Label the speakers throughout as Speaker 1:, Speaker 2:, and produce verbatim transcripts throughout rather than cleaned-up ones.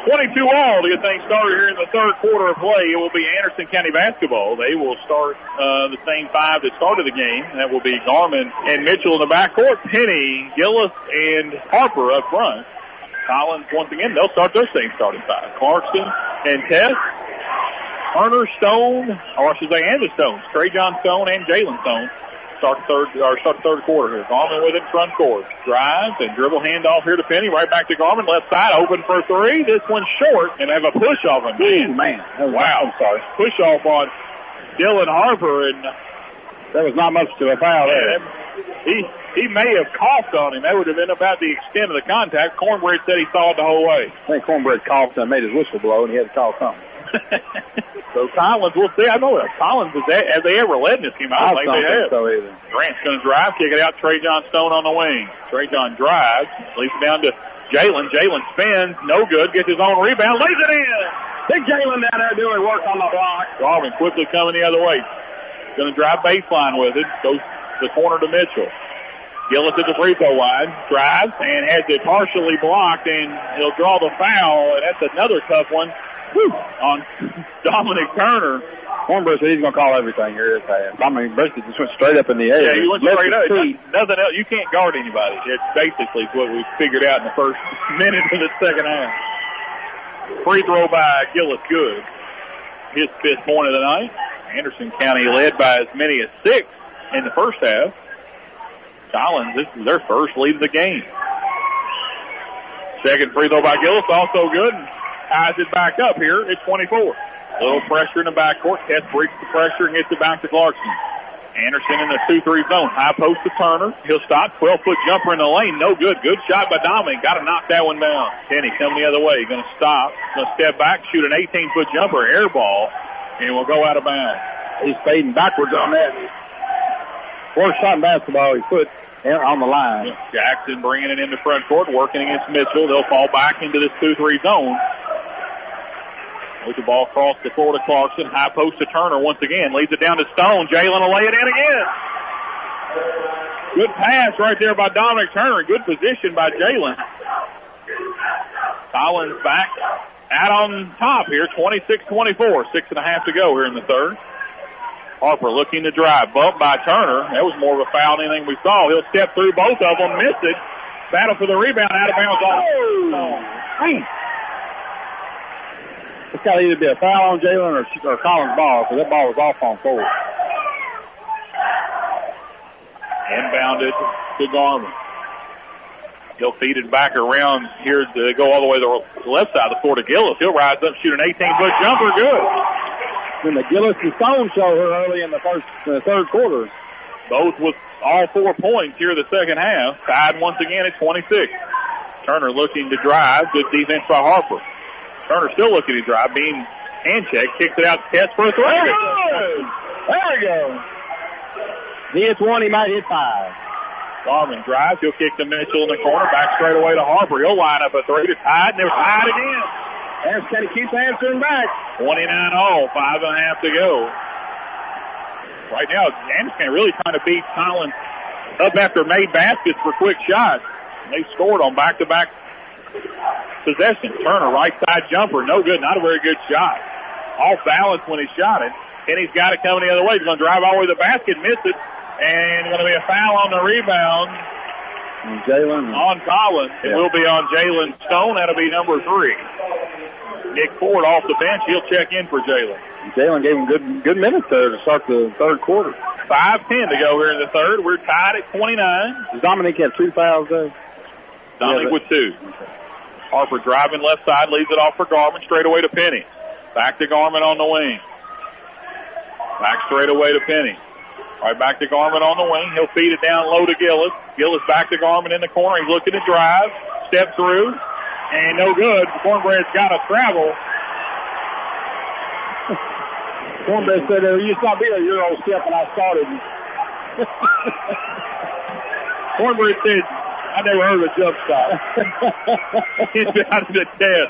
Speaker 1: twenty-two all to get things started here in the third quarter of play. It will be Anderson County basketball. They will start uh, the same five that started the game. That will be Garmin and Mitchell in the backcourt, Penny, Gillis, and Harper up front. Collins, once again, they'll start their same starting five. Clarkson and Tess, Turner, Stone, or I should say, and the Stones. Trey John Stone and Jalen Stone start the third, or start the third quarter here. Garmin with it front court. Drives and dribble handoff here to Penny. Right back to Garmin. Left side open for three. This one's short, and they have a push off on
Speaker 2: man. man. That was
Speaker 1: wow.
Speaker 2: I'm sorry.
Speaker 1: Push off on Dylan Harper, and
Speaker 2: there was not much to a foul there.
Speaker 1: He he may have coughed on him. That would have been about the extent of the contact. Cornbread said he saw it the whole way.
Speaker 2: I think Cornbread coughed and made his whistle blow, and he had to call something.
Speaker 1: So Collins, we'll see. I know that Collins, is that, have they ever led in this game? I don't
Speaker 2: I
Speaker 1: think they have.
Speaker 2: So either.
Speaker 1: Grant's going to drive, kick it out. Trey John Stone on the wing. Trey John drives, leaves it down to Jalen. Jalen spins, no good, gets his own rebound, lays it in.
Speaker 2: Big Jalen down there doing work on the block.
Speaker 1: Garvin quickly coming the other way. Going to drive baseline with it. Goes to the corner to Mitchell. Gillis at the free throw line, drives, and has it partially blocked, and he'll draw the foul, and that's another tough one. Whew, on Dominic Turner.
Speaker 2: Cornbread said he's going to call everything here this half. I mean, basically just went straight up in the air.
Speaker 1: Yeah, he went straight up. Nothing else. You can't guard anybody. It's basically what we figured out in the first minute of the second half. Free throw by Gillis, good. His fifth point of the night. Anderson County led by as many as six in the first half. Collins, this is their first lead of the game. Second free throw by Gillis, also good. Ties it back up here at twenty-four. A little pressure in the backcourt. Tess breaks the pressure and gets it back to Clarkson. Anderson in the two three zone. High post to Turner. He'll stop. twelve-foot jumper in the lane. No good. Good shot by Dominic. Got to knock that one down. Kenny coming the other way. Going to stop. Going to step back, shoot an eighteen-foot jumper, air ball, and will go out of bounds.
Speaker 2: He's fading backwards on that. Worst shot in basketball, he put on the line.
Speaker 1: Jackson bringing it into front court, working against Mitchell. They'll fall back into this two three zone. With the ball across the floor to Clarkson. High post to Turner once again. Leads it down to Stone. Jalen will lay it in again. Good pass right there by Dominic Turner. Good position by Jalen. Collins back out on top here. twenty-six twenty-four. Six and a half to go here in the third. Harper looking to drive. Bump by Turner. That was more of a foul than anything we saw. He'll step through both of them. Missed it. Battle for the rebound. Out of bounds. Oh, man.
Speaker 2: It's got to either be a foul on Jalen or, or Collins' ball, because that ball was off on four.
Speaker 1: Inbounded to Garmin. He'll feed it back around here to go all the way to the left side of the floor to Gillis. He'll rise up, shoot an eighteen-foot jumper. Good.
Speaker 2: Then the Gillis and Stone show her early in the first, uh, third quarter.
Speaker 1: Both with all four points here in the second half. Tied once again at twenty-six. Turner looking to drive. Good defense by Harper. Turner still looking to drive, being hand checked, kicks it out to Tess for a three.
Speaker 2: There we go. He hits one, he might hit five.
Speaker 1: Garmin drives, he'll kick to Mitchell in the corner, back straight away to Harper. He'll line up a three to tie, and they're tied again.
Speaker 2: Anderson County keeps answering back.
Speaker 1: twenty-nine all, five and a half to go. Right now, Anderson County really trying to beat Collins up after made baskets for quick shots. They scored on back-to-back possession. Turner, right side jumper. No good. Not a very good shot. Off balance when he shot it. And he's got it coming the other way. He's going to drive all the way to the basket, miss it. And going to be a foul on the rebound.
Speaker 2: And Jalen.
Speaker 1: On Collins. It
Speaker 2: yeah.
Speaker 1: will be on Jalen Stone. That'll be number three. Nick Ford off the bench. He'll check in for Jalen.
Speaker 2: Jalen gave him good good minutes there to start the third quarter.
Speaker 1: five ten to go here in the third. We're tied at twenty-nine.
Speaker 2: Does Dominic have two fouls there?
Speaker 1: Dominic yeah, with two. Harper driving left side, leaves it off for Garmin, straight away to Penny. Back to Garmin on the wing. Back straight away to Penny. Right back to Garmin on the wing. He'll feed it down low to Gillis. Gillis back to Garmin in the corner. He's looking to drive. Step through. And no good. Cornbread's got to travel.
Speaker 2: Cornbread said there used not be a Euro step when I started.
Speaker 1: Cornbread said, I never heard of a jump stop. He's out of the test.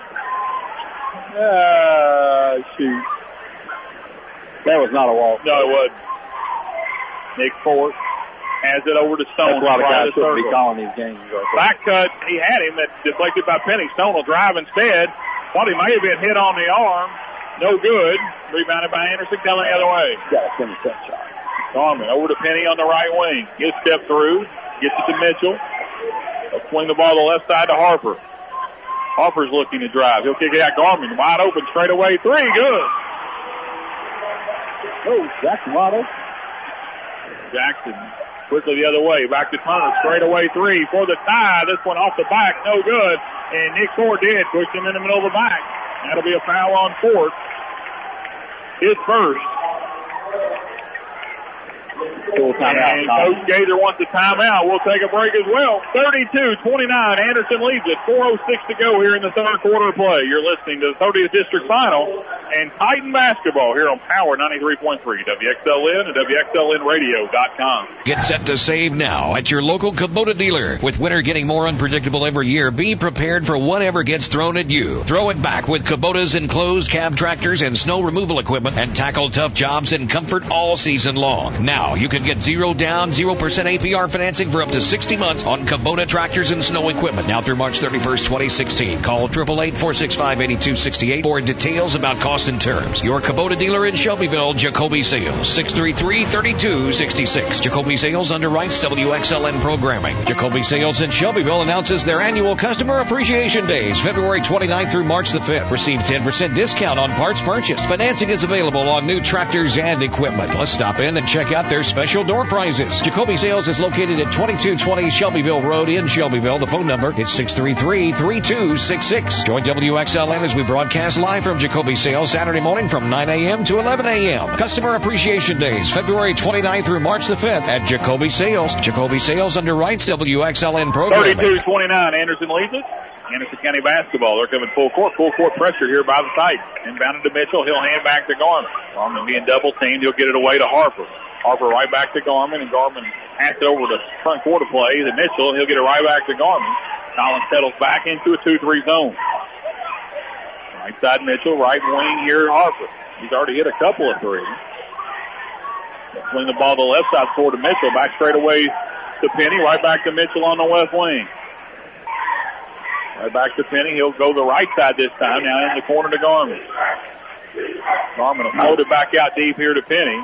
Speaker 2: Ah, shoot. That was not a walk.
Speaker 1: No, it wasn't. Nick Ford has it over to Stone.
Speaker 2: That's why the guys shouldn't be calling these games.
Speaker 1: Back cut, he had him. That deflected by Penny. Stone will drive instead. Thought he may have been hit on the arm. No good. Rebounded by Anderson, coming the other way.
Speaker 2: Got to finish that shot.
Speaker 1: Garmin over to Penny on the right wing. He'll step through. Gets it to Mitchell. He'll swing the ball to the left side to Harper. Harper's looking to drive. He'll kick it out. Garmin wide open straight away. Three. Good.
Speaker 2: Oh, Jackson wide open.
Speaker 1: Jackson quickly the other way. Back to Turner. Straight away three for the tie. This one off the back. No good. And Nick Ford did. Pushed him in the middle of the back. That'll be a foul on Ford. His first. And Coach Gator wants a timeout. We'll take a break as well. thirty-two twenty-nine. Anderson leads it. four oh six to go here in the third quarter of play. You're listening to the thirtieth District Final and Titan Basketball here on Power ninety-three point three, W X L N and W X L N radio dot com.
Speaker 3: Get set to save now at your local Kubota dealer. With winter getting more unpredictable every year, be prepared for whatever gets thrown at you. Throw it back with Kubota's enclosed cab tractors and snow removal equipment and tackle tough jobs in comfort all season long. Now you can get zero down, zero percent A P R financing for up to sixty months on Kubota tractors and snow equipment. Now through March thirty-first, twenty sixteen. Call eight eight eight, four six five, eight two six eight for details about cost and terms. Your Kubota dealer in Shelbyville, Jacoby Sales, six three three, three two six six. Jacoby Sales underwrites W X L N programming. Jacoby Sales in Shelbyville announces their annual Customer Appreciation Days, February twenty-ninth through March the fifth. Receive ten percent discount on parts purchased. Financing is available on new tractors and equipment. Let's stop in and check out their special door prizes. Jacoby Sales is located at twenty-two twenty Shelbyville Road in Shelbyville. The phone number is six three three, three two six six. Join W X L N as we broadcast live from Jacoby Sales Saturday morning from nine a.m. to eleven a.m. Customer Appreciation Days, February twenty-ninth through March the fifth at Jacoby Sales. Jacoby Sales underwrites W X L N programming.
Speaker 1: thirty-two twenty-nine, Anderson leads it. Anderson County basketball. They're coming full court. Full court pressure here by the Titans. Inbounded to Mitchell. He'll hand back to Garmin. Garmin being double teamed. He'll get it away to Harper. Harper right back to Garmin, and Garmin hands it over to front court to play to Mitchell, and he'll get it right back to Garmin. Collins settles back into a two three zone. Right side Mitchell, right wing here Harper. He's already hit a couple of threes. Swing the ball to the left side forward to Mitchell. Back straight away to Penny. Right back to Mitchell on the left wing. Right back to Penny. He'll go the right side this time. Now in the corner to Garmin. Garmin will float it back out deep here to Penny.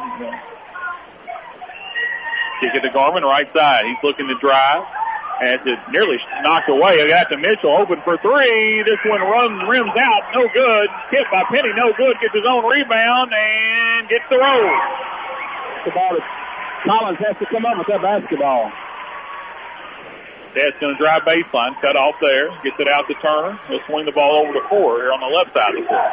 Speaker 1: Kick it to Garmin, right side. He's looking to drive. Has it nearly knocked away. Got to Mitchell, open for three. This one runs, rims out, no good. Hit by Penny, no good. Gets his own rebound and gets the roll.
Speaker 2: The ball is, Collins has to come up with that basketball.
Speaker 1: Dad's going to drive baseline, cut off there. Gets it out to Turner. He'll swing the ball over to four here on the left side of the court.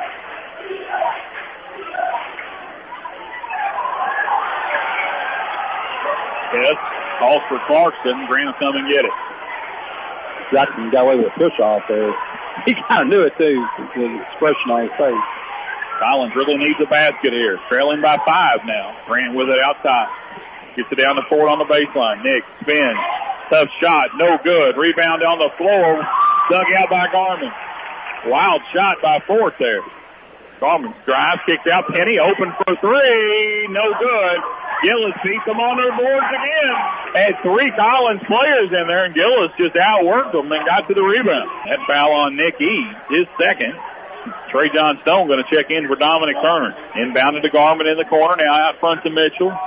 Speaker 1: Yes, calls for Clarkson. Grant will come and get it.
Speaker 2: Jackson got away with a push off there. He kind of knew it too, the expression on his face.
Speaker 1: Collins really needs a basket here. Trailing by five now. Grant with it outside. Gets it down the court on the baseline. Nick spins. Tough shot. No good. Rebound on the floor. Dug out by Garmin. Wild shot by Fort there. Garmin drives, kicks out. Penny open for three. No good. Gillis beats them on their boards again. Had three Collins players in there, and Gillis just outworked them and got to the rebound. That foul on Nick E. His second. Trey John Stone going to check in for Dominic Turner. Inbounded to Garmin in the corner. Now out front to Mitchell.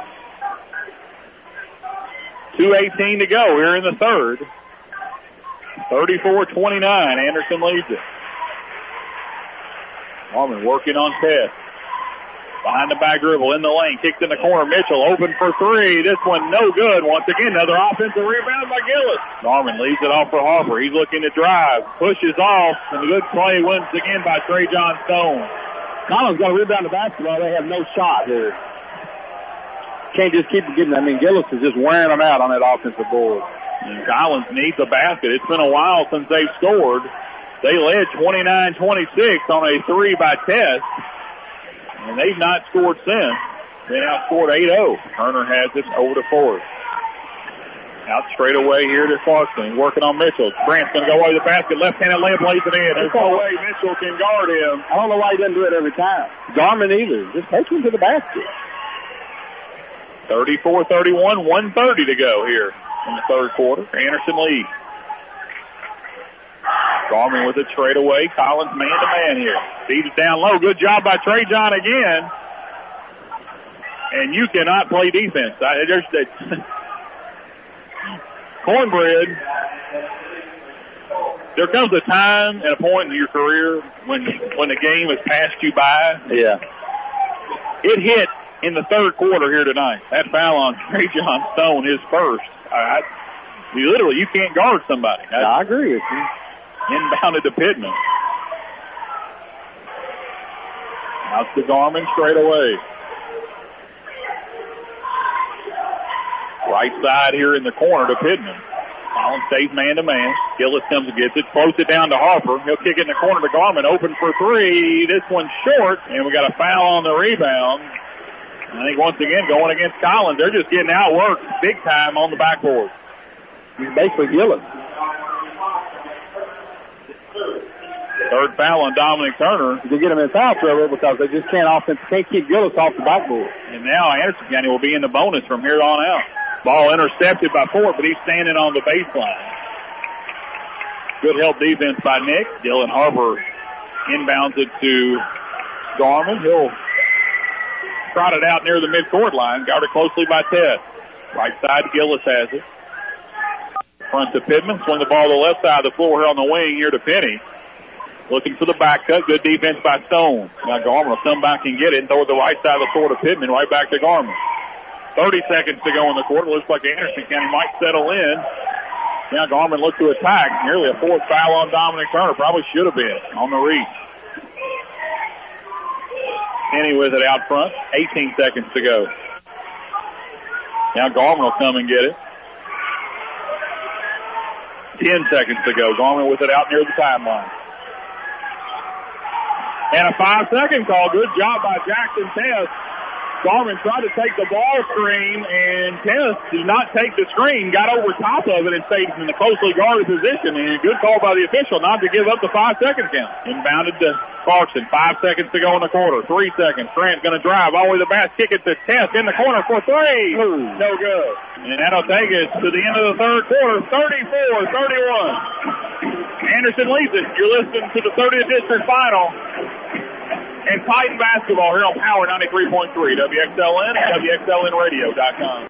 Speaker 1: two eighteen to go here in the third. thirty-four twenty-nine. Anderson leads it. Garmin working on Tess. Behind the back dribble in the lane. Kicks in the corner. Mitchell open for three. This one no good. Once again, another offensive rebound by Gillis. Garmin leaves it off for Harper. He's looking to drive. Pushes off. And a good play once again by Trey John Stone.
Speaker 2: Collins got to rebound the basketball. They have no shot here. Can't just keep giving them. I mean, Gillis is just wearing them out on that offensive board.
Speaker 1: And Collins needs a basket. It's been a while since they've scored. They led twenty-nine twenty-six on a three by Tess. And they've not scored since. They outscored eight oh. Turner has it over to Ford. Out straight away here to Clarkson. Working on Mitchell. Grant's going to go away the basket. Left-handed layup lays it in. There's no way Mitchell can guard him.
Speaker 2: I don't know why he doesn't do it every time. Garmin either. Just take him to the basket.
Speaker 1: thirty-four thirty-one, one thirty to go here in the third quarter. Anderson leads. Garmin with it straight away. Collins man-to-man here. Feeds it down low. Good job by Trey John again. And you cannot play defense. I, there's that Cornbread. There comes a time and a point in your career when when the game has passed you by.
Speaker 2: Yeah.
Speaker 1: It hit in the third quarter here tonight. That foul on Trey John Stone, his first. I, I, you literally, you can't guard somebody.
Speaker 2: I, I agree with you.
Speaker 1: Inbounded to Pittman. Out to Garmin straight away. Right side here in the corner to Pittman. Collins stays man-to-man. Gillis comes and gets it. Floats it down to Harper. He'll kick it in the corner to Garmin. Open for three. This one's short. And we got a foul on the rebound. I think once again going against Collins. They're just getting outworked big time on the backboard.
Speaker 2: He's basically Gillis.
Speaker 1: Third foul on Dominic Turner.
Speaker 2: They get him in foul trouble because they just can't offense, can't keep Gillis off the backboard.
Speaker 1: And now Anderson County will be in the bonus from here on out. Ball intercepted by Ford, but he's standing on the baseline. Good help defense by Nick. Dylan Harper inbounds it to Garmin. He'll trot it out near the midcourt line, guarded closely by Ted. Right side, Gillis has it. Front to Pittman. Swing the ball to the left side of the floor here on the wing here to Penny. Looking for the back cut. Good defense by Stone. Now Garmin will come back and get it and throw it the right side of the floor to Pittman. Right back to Garmin. thirty seconds to go in the quarter. Looks like Anderson County might settle in. Now Garmin looks to attack. Nearly a fourth foul on Dominic Turner. Probably should have been on the reach. Penny with it out front. eighteen seconds to go. Now Garmin will come and get it. ten seconds to go. Garmin with it out near the timeline. And a five-second call. Good job by Jackson Tess. Garmin tried to take the ball screen, and Tess did not take the screen, got over top of it and stayed in the closely guarded position. And a good call by the official not to give up the five-second count. Inbounded to Clarkson. Five seconds to go in the quarter. Three seconds. Grant's going to drive all the way to the basket, kick it to Tess in the corner for three. Ooh. No good. And that'll take us to the end of the third quarter, thirty-four thirty-one. Anderson leads it. You're listening to the thirtieth District Final. And Titan basketball here on Power ninety-three point three, W X L N and W X L N radio dot com.